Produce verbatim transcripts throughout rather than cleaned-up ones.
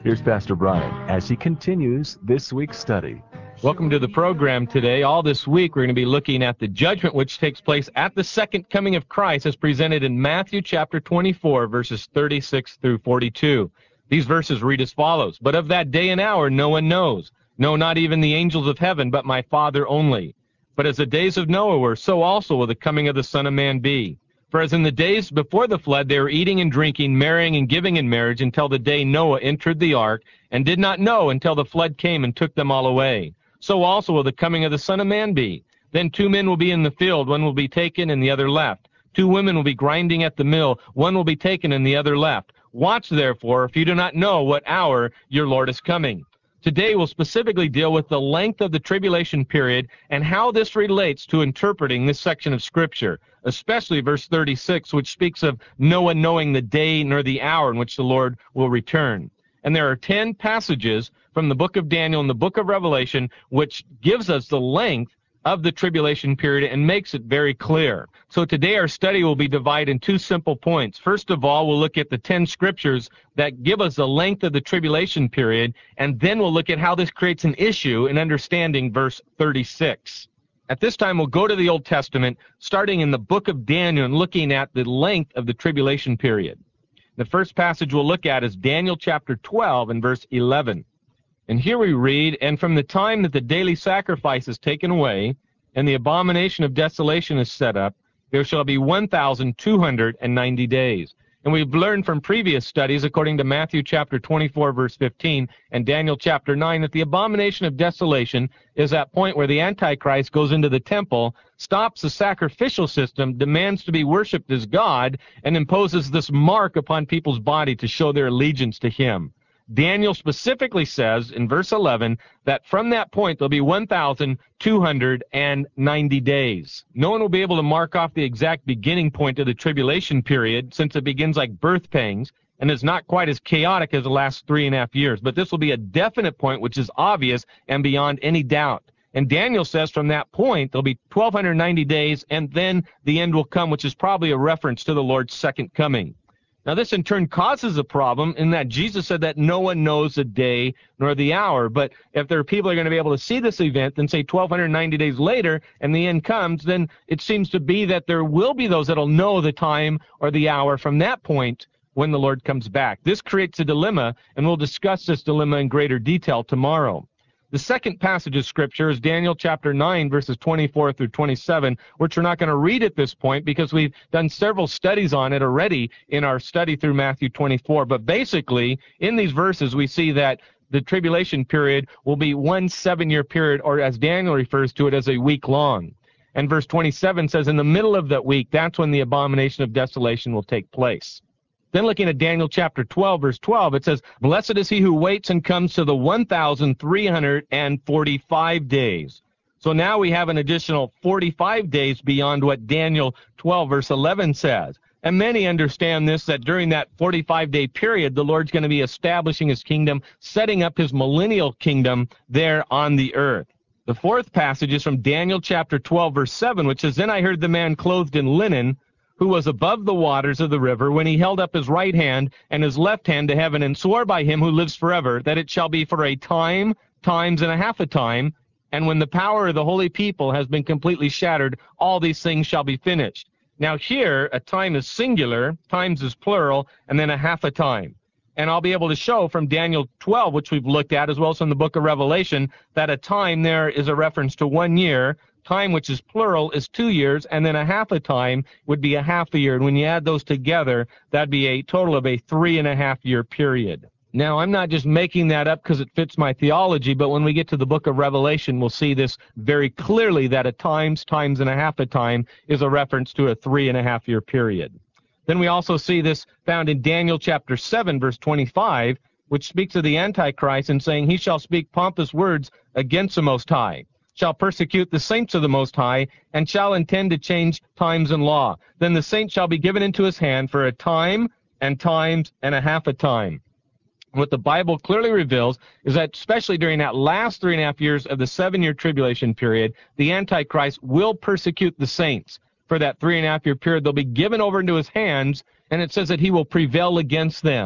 Here's Pastor Brian as he continues this week's study. Welcome to the program today. All this week we're going to be looking at the judgment which takes place at the second coming of Christ as presented in Matthew chapter twenty-four, verses thirty-six through forty-two. These verses read as follows: "But of that day and hour no one knows, no, not even the angels of heaven, but my Father only. But as the days of Noah were, so also will the coming of the Son of Man be. For as in the days before the flood they were eating and drinking, marrying and giving in marriage, until the day Noah entered the ark, and did not know until the flood came and took them all away. So also will the coming of the Son of Man be. Then two men will be in the field, one will be taken and the other left. Two women will be grinding at the mill, one will be taken and the other left. Watch therefore, if you do not know what hour your Lord is coming." Today we'll specifically deal with the length of the tribulation period and how this relates to interpreting this section of Scripture, especially verse thirty-six, which speaks of no one knowing the day nor the hour in which the Lord will return. And there are ten passages from the book of Daniel and the book of Revelation which gives us the length of the tribulation period and makes it very clear. So today our study will be divided in two simple points. First of all, we'll look at the ten scriptures that give us the length of the tribulation period, and then we'll look at how this creates an issue in understanding verse thirty-six. At this time, we'll go to the Old Testament, starting in the book of Daniel and looking at the length of the tribulation period. The first passage we'll look at is Daniel chapter twelve and verse eleven. And here we read, "And from the time that the daily sacrifice is taken away, and the abomination of desolation is set up, there shall be one thousand two hundred ninety days." And we've learned from previous studies, according to Matthew chapter twenty-four, verse fifteen, and Daniel chapter nine, that the abomination of desolation is that point where the Antichrist goes into the temple, stops the sacrificial system, demands to be worshipped as God, and imposes this mark upon people's body to show their allegiance to him. Daniel specifically says in verse eleven that from that point there'll be one thousand two hundred ninety days. No one will be able to mark off the exact beginning point of the tribulation period, since it begins like birth pangs and is not quite as chaotic as the last three and a half years. But this will be a definite point which is obvious and beyond any doubt. And Daniel says from that point there'll be twelve ninety days, and then the end will come, which is probably a reference to the Lord's second coming. Now, this in turn causes a problem in that Jesus said that no one knows the day nor the hour. But if there are people who are going to be able to see this event, then say twelve ninety days later, and the end comes, then it seems to be that there will be those that will know the time or the hour from that point when the Lord comes back. This creates a dilemma, and we'll discuss this dilemma in greater detail tomorrow. The second passage of Scripture is Daniel chapter nine, verses twenty-four through twenty-seven, which we're not going to read at this point because we've done several studies on it already in our study through Matthew twenty-four. But basically, in these verses, we see that the tribulation period will be one seven-year period, or as Daniel refers to it, as a week long. And verse twenty-seven says, in the middle of that week, that's when the abomination of desolation will take place. Then looking at Daniel chapter twelve, verse twelve, it says, "Blessed is he who waits and comes to the one thousand three hundred forty-five days." So now we have an additional forty-five days beyond what Daniel twelve, verse eleven says. And many understand this, that during that forty-five day period, the Lord's going to be establishing his kingdom, setting up his millennial kingdom there on the earth. The fourth passage is from Daniel chapter twelve, verse seven, which says, "Then I heard the man clothed in linen, who was above the waters of the river, when he held up his right hand and his left hand to heaven, and swore by him who lives forever, that it shall be for a time, times, and a half a time, and when the power of the holy people has been completely shattered, all these things shall be finished." Now here, a time is singular, times is plural, and then a half a time. And I'll be able to show from Daniel twelve, which we've looked at, as well as from the book of Revelation, that a time there is a reference to one year. Time, which is plural, is two years, and then a half a time would be a half a year. And when you add those together, that'd be a total of a three and a half year period. Now, I'm not just making that up because it fits my theology, but when we get to the book of Revelation, we'll see this very clearly, that a times, times, and a half a time is a reference to a three and a half year period. Then we also see this found in Daniel chapter seven, verse twenty-five, which speaks of the Antichrist and saying, "He shall speak pompous words against the Most High, shall persecute the saints of the Most High, and shall intend to change times and law. Then the saints shall be given into his hand for a time, and times, and a half a time." What the Bible clearly reveals is that, especially during that last three and a half years of the seven-year tribulation period, the Antichrist will persecute the saints. For that three and a half year period, they'll be given over into his hands, and it says that he will prevail against them.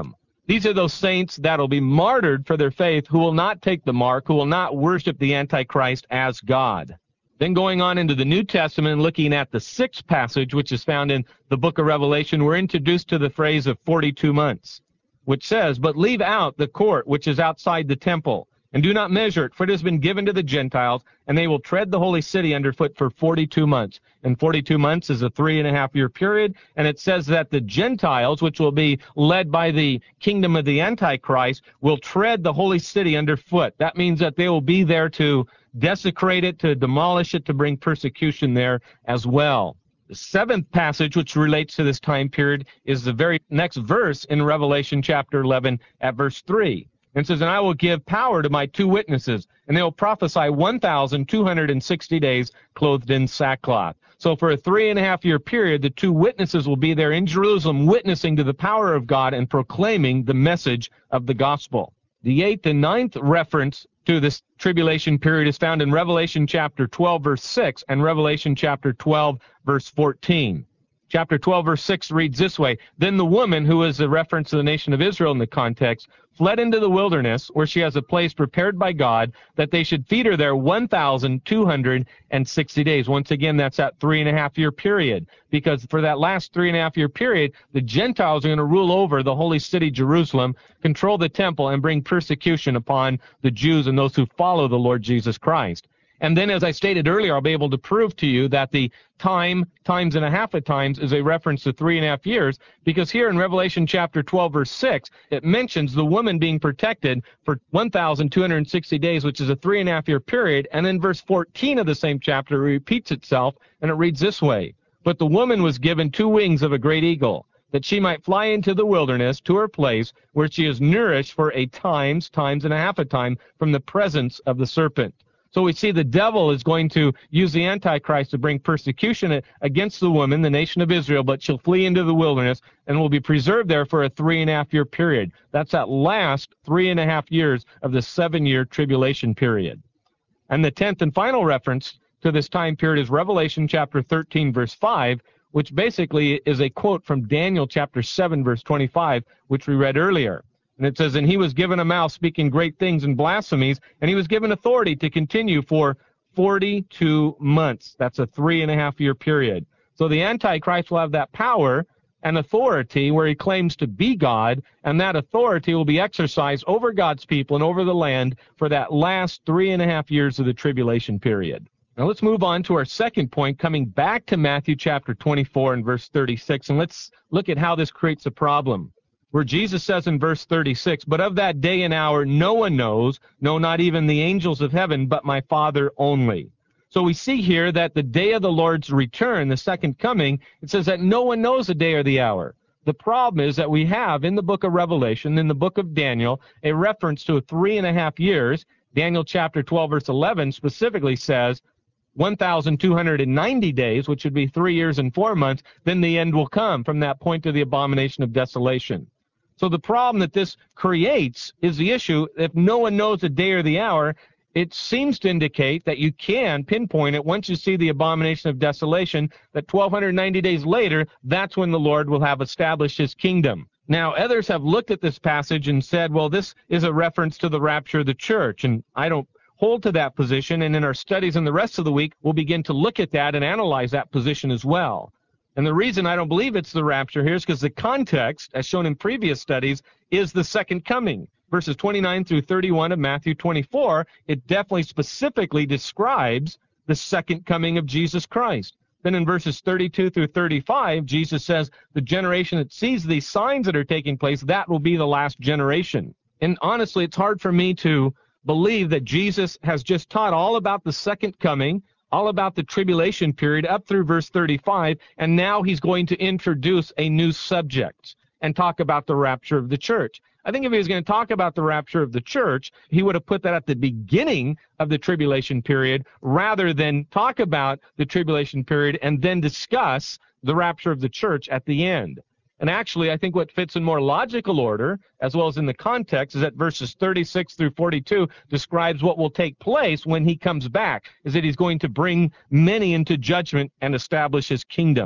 These are those saints that will be martyred for their faith, who will not take the mark, who will not worship the Antichrist as God. Then going on into the New Testament, looking at the sixth passage, which is found in the book of Revelation, we're introduced to the phrase of forty-two months, which says, "But leave out the court which is outside the temple, and do not measure it, for it has been given to the Gentiles, and they will tread the holy city underfoot for forty-two months. And forty-two months is a three and a half year period, and it says that the Gentiles, which will be led by the kingdom of the Antichrist, will tread the holy city underfoot. That means that they will be there to desecrate it, to demolish it, to bring persecution there as well. The seventh passage, which relates to this time period, is the very next verse in Revelation chapter eleven at verse three. And it says, "And I will give power to my two witnesses, and they will prophesy one thousand two hundred sixty days clothed in sackcloth." So for a three and a half year period, the two witnesses will be there in Jerusalem witnessing to the power of God and proclaiming the message of the gospel. The eighth and ninth reference to this tribulation period is found in Revelation chapter twelve, verse six, and Revelation chapter twelve, verse fourteen. Chapter twelve, verse six reads this way, "Then the woman," who is a reference to the nation of Israel in the context, "fled into the wilderness, where she has a place prepared by God, that they should feed her there one thousand two hundred sixty days." Once again, that's that three and a half year period, because for that last three and a half year period, the Gentiles are going to rule over the holy city, Jerusalem, control the temple, and bring persecution upon the Jews and those who follow the Lord Jesus Christ. And then, as I stated earlier, I'll be able to prove to you that the time, times and a half of times, is a reference to three and a half years, because here in Revelation chapter twelve, verse six, it mentions the woman being protected for one thousand two hundred sixty days, which is a three and a half year period. And then verse fourteen of the same chapter repeats itself, and it reads this way, "But the woman was given two wings of a great eagle, that she might fly into the wilderness to her place, where she is nourished for a times, times and a half a time from the presence of the serpent." So we see the devil is going to use the Antichrist to bring persecution against the woman, the nation of Israel, but she'll flee into the wilderness and will be preserved there for a three and a half year period. That's that last three and a half years of the seven year tribulation period. And the tenth and final reference to this time period is Revelation chapter thirteen, verse five, which basically is a quote from Daniel chapter seven, verse twenty-five, which we read earlier. And it says, "And he was given a mouth speaking great things and blasphemies, and he was given authority to continue for forty-two months. That's a three and a half year period. So the Antichrist will have that power and authority where he claims to be God, and that authority will be exercised over God's people and over the land for that last three and a half years of the tribulation period. Now let's move on to our second point, coming back to Matthew chapter twenty-four and verse thirty-six, and let's look at how this creates a problem. Where Jesus says in verse thirty-six, "But of that day and hour no one knows, no, not even the angels of heaven, but my Father only." So we see here that the day of the Lord's return, the second coming, it says that no one knows the day or the hour. The problem is that we have in the book of Revelation, in the book of Daniel, a reference to three and a half years. Daniel chapter twelve, verse eleven specifically says one thousand two hundred ninety days, which would be three years and four months, then the end will come from that point to the abomination of desolation. So the problem that this creates is the issue, if no one knows the day or the hour, it seems to indicate that you can pinpoint it once you see the abomination of desolation, that twelve ninety days later, that's when the Lord will have established his kingdom. Now, others have looked at this passage and said, well, this is a reference to the rapture of the church, and I don't hold to that position, and in our studies in the rest of the week, we'll begin to look at that and analyze that position as well. And the reason I don't believe it's the rapture here is because the context, as shown in previous studies, is the second coming. Verses twenty-nine through thirty-one of Matthew twenty-four, it definitely specifically describes the second coming of Jesus Christ. Then in verses thirty-two through thirty-five, Jesus says, the generation that sees these signs that are taking place, that will be the last generation. And honestly, it's hard for me to believe that Jesus has just taught all about the second coming, all about the tribulation period up through verse thirty-five, and now he's going to introduce a new subject and talk about the rapture of the church. I think if he was going to talk about the rapture of the church, he would have put that at the beginning of the tribulation period rather than talk about the tribulation period and then discuss the rapture of the church at the end. And actually, I think what fits in more logical order, as well as in the context, is that verses thirty-six through forty-two describes what will take place when he comes back, is that he's going to bring many into judgment and establish his kingdom.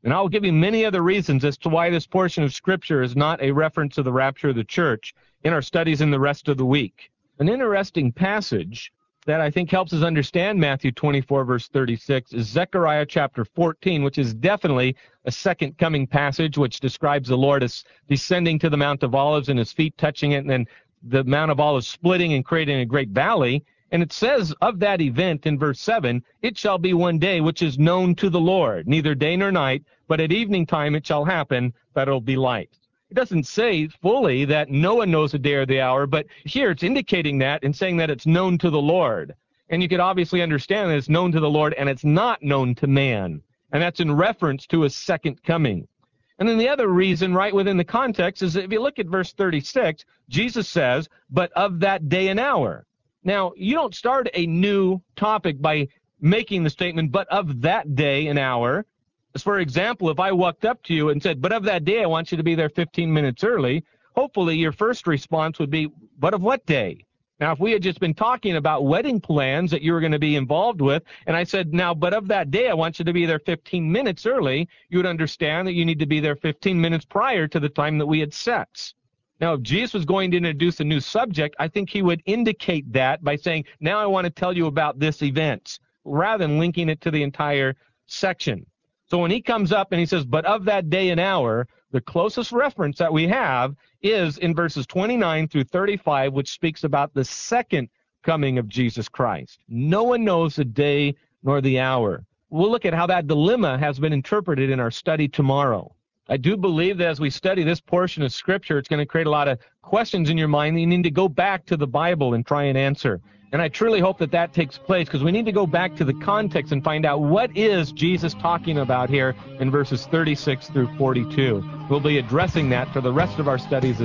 And I'll give you many other reasons as to why this portion of Scripture is not a reference to the rapture of the church in our studies in the rest of the week. An interesting passage that I think helps us understand Matthew twenty-four, verse thirty-six, is Zechariah chapter fourteen, which is definitely a second coming passage, which describes the Lord as descending to the Mount of Olives and his feet touching it, and then the Mount of Olives splitting and creating a great valley. And it says of that event in verse seven, "It shall be one day which is known to the Lord, neither day nor night, but at evening time it shall happen that it will be light." It doesn't say fully that no one knows the day or the hour, but here it's indicating that and saying that it's known to the Lord. And you could obviously understand that it's known to the Lord and it's not known to man. And that's in reference to his second coming. And then the other reason right within the context is that if you look at verse thirty-six, Jesus says, "But of that day and hour." Now, you don't start a new topic by making the statement, "but of that day and hour." As for example, if I walked up to you and said, "But of that day, I want you to be there fifteen minutes early," hopefully your first response would be, "But of what day?" Now, if we had just been talking about wedding plans that you were going to be involved with, and I said, "Now, but of that day, I want you to be there fifteen minutes early," you would understand that you need to be there fifteen minutes prior to the time that we had set. Now, if Jesus was going to introduce a new subject, I think he would indicate that by saying, "Now I want to tell you about this event," rather than linking it to the entire section. So when he comes up and he says, "But of that day and hour," the closest reference that we have is in verses twenty-nine through thirty-five, which speaks about the second coming of Jesus Christ. No one knows the day nor the hour. We'll look at how that dilemma has been interpreted in our study tomorrow. I do believe that as we study this portion of Scripture, it's going to create a lot of questions in your mind that you need to go back to the Bible and try and answer. And I truly hope that that takes place, because we need to go back to the context and find out what is Jesus talking about here in verses thirty-six through forty-two. We'll be addressing that for the rest of our studies